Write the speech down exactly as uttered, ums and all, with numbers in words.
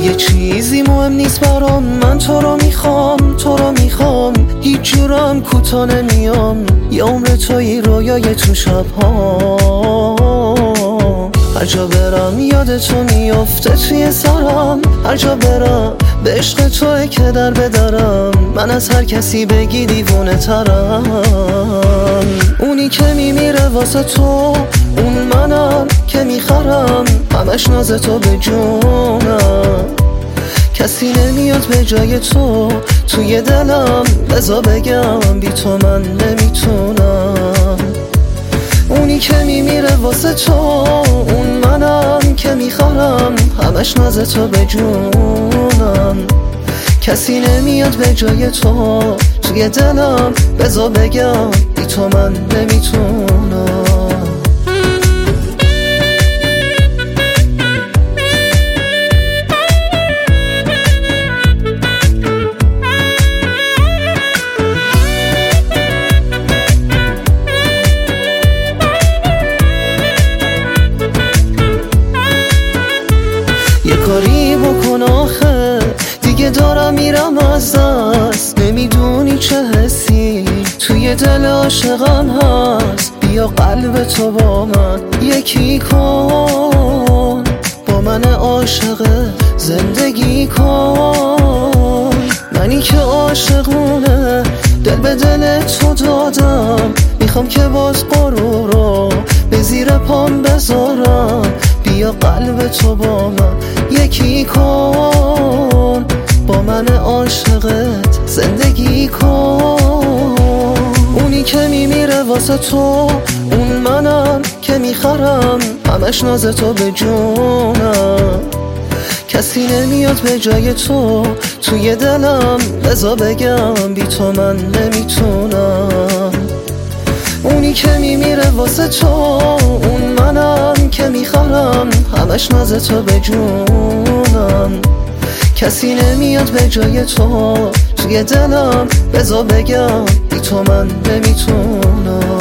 دیگه چیزی مهم نیست برام، من تو رو میخوام تو رو میخوام، هیچ جورم کوتا نمیام، یه عمر توی رویای تو شبها. هر جا برم یاد تو میفته توی سرم، هر جا برم به عشق توی که در بدرم، من از هر کسی بگی دیوونه ترم. اونی که میمیره واسه تو، اون منم که میخرم همش ناز تو به جونم. کسی نمیاد به جای تو توی دلم، بذار بگم بی تو من نمیتونم. اونی که میمیره واسه تو، اون منم که میخرم همش ناز تو به جونم. کسی نمیاد به جای تو توی دلم، بذار بگم بی تو من نمیتونم. یه کاری بکن آخه، دیگه دارم میرم از دست، نمیدونی چه حسی توی دل عاشقم هست. بیا قلب تو با من یکی کن، با من عاشق زندگی کن. منی که عاشقونه دل به دل تو دادم، میخوام که باز غرور رو به زیر پام بذارم. بیا قلب تو با من یکی کن، با من عاشقت زندگی کن. اونی که میمیره واسه تو، اون منم که میخرم همش ناز تو به جونم. کسی نمیاد به جای تو توی دلم، بذار بگم بی تو من نمیتونم. اونی که میمیره واسه تو، اون منم که میخرم همش ناز تو به جونم. کسی نمیاد به جای تو توی دلم، بذار بگم بی تو من نمیتونم.